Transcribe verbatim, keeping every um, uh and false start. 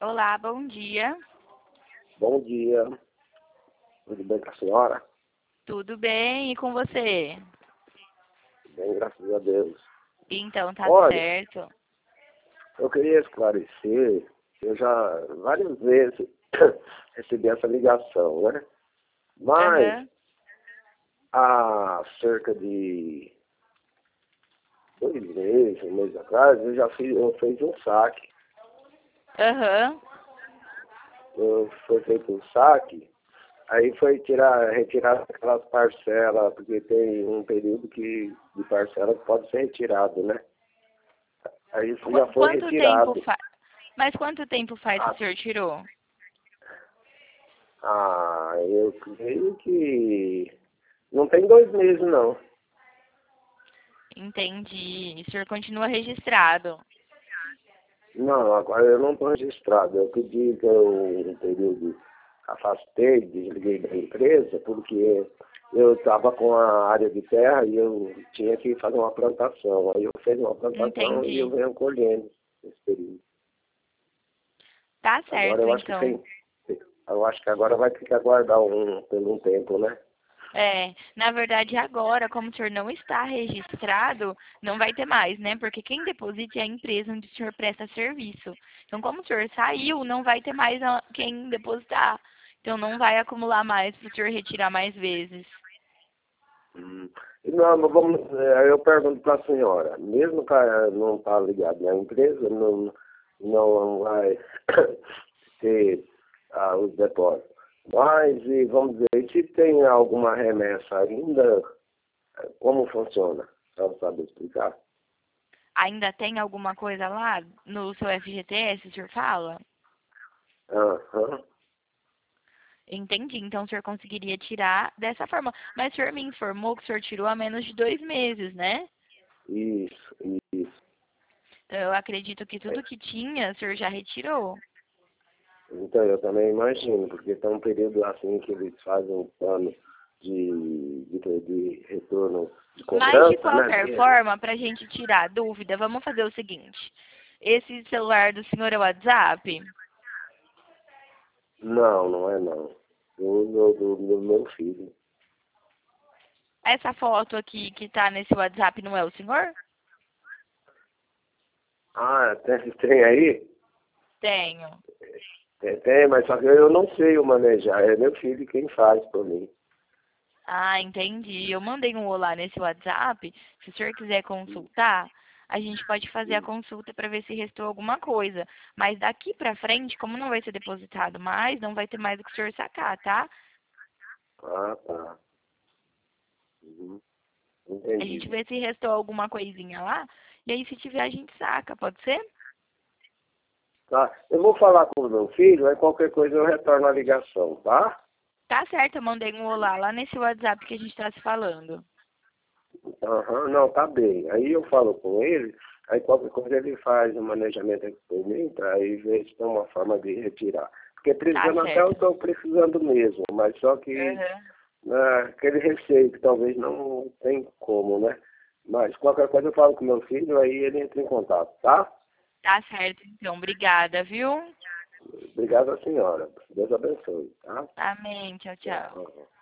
Olá, bom dia. Bom dia. Tudo bem com a senhora? Tudo bem? E com você? Bem, graças a Deus. Então, tá Olha, certo. eu queria esclarecer, eu já várias vezes recebi essa ligação, né? Mas Aham, há cerca de dois meses, um mês atrás, eu já fiz, eu fiz um saque. aham. Eu, foi feito um saque, aí foi tirar, retirar aquelas parcelas, porque tem um período que de parcela que pode ser retirado, né? Aí isso já Qu- foi quanto tempo retirado. faz? Mas quanto tempo faz que Ah, o senhor tirou? ah, eu creio que não tem dois meses, não. Entendi. O senhor continua registrado. Não, agora eu não estou registrado. Eu pedi que eu, um período, afastei, desliguei da empresa, porque eu estava com a área de terra e eu tinha que fazer uma plantação. Aí eu fiz uma plantação e eu Entendi. venho colhendo nesse período. Tá Agora certo, eu acho que então. tem, eu acho que agora vai ter que aguardar um, por um tempo, né? É, na verdade, agora, como o senhor não está registrado, não vai ter mais, né? Porque quem deposita é a empresa onde o senhor presta serviço. Então, como o senhor saiu, não vai ter mais a- quem depositar. Então, não vai acumular mais para o senhor retirar mais vezes. Hum. Não, mas vamos, eh, aí eu pergunto para a senhora, mesmo que ela não está ligado na empresa, não, não vai ter ah, os depósitos. Mas, e vamos dizer, e se tem alguma remessa ainda, eh, como funciona? Só sabe explicar? Ainda tem alguma coisa lá no seu F G T S, o senhor fala? Aham, Entendi. Então, o senhor conseguiria tirar dessa forma. Mas o senhor me informou que o senhor tirou há menos de dois meses, né? isso, isso. Então, eu acredito que tudo que tinha, o senhor já retirou. Então, eu também imagino, porque tem um período assim que eles fazem um plano de, de, de retorno de Mas, de cobrança, né, qualquer dele. forma, para a gente tirar a dúvida, vamos fazer o seguinte. Esse celular do senhor é o WhatsApp? Não, não é não. Do, do, do, do meu filho. Essa foto aqui que tá nesse WhatsApp não é o senhor? Ah, tem, tem aí? Tenho. Tem, tem, mas só que eu não sei o manejar. É meu filho quem faz por mim. Ah, entendi. Eu mandei um olá nesse WhatsApp. Se o senhor quiser consultar, a gente pode fazer a consulta para ver se restou alguma coisa. Mas daqui para frente, como não vai ser depositado mais, não vai ter mais o que o senhor sacar, tá? Ah, tá. Uhum. A gente Entendi. vê se restou alguma coisinha lá. E aí, se tiver, a gente saca, pode ser? Tá. Eu vou falar com o meu filho, aí qualquer coisa eu retorno a ligação, tá? Tá certo, eu mandei um olá lá nesse WhatsApp que a gente está se falando. Aham, não, tá bem. Aí eu falo com ele, aí qualquer coisa ele faz o manejamento aqui por mim, para aí ver se tem uma forma de retirar. Porque Tá precisando até eu certo. estou precisando mesmo, mas só que Aham. né, aquele receio que talvez não tem como, né? Mas qualquer coisa eu falo com meu filho, aí ele entra em contato, tá? Tá certo, então. Obrigada, viu? Obrigado à senhora. Deus abençoe, tá? Amém. Tchau, tchau. Tchau.